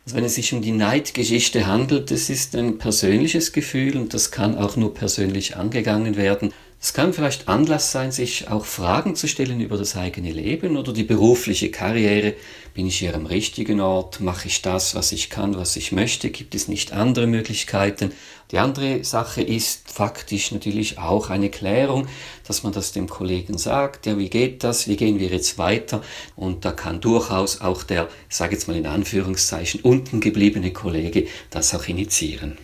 Also wenn es sich um die Neidgeschichte handelt, das ist ein persönliches Gefühl und das kann auch nur persönlich angegangen werden. Es kann vielleicht Anlass sein, sich auch Fragen zu stellen über das eigene Leben oder die berufliche Karriere. Bin ich hier am richtigen Ort? Mache ich das, was ich kann, was ich möchte? Gibt es nicht andere Möglichkeiten? Die andere Sache ist faktisch natürlich auch eine Klärung, dass man das dem Kollegen sagt, ja, wie geht das, wie gehen wir jetzt weiter? Und da kann durchaus auch der, ich sage jetzt mal in Anführungszeichen, unten gebliebene Kollege das auch initiieren.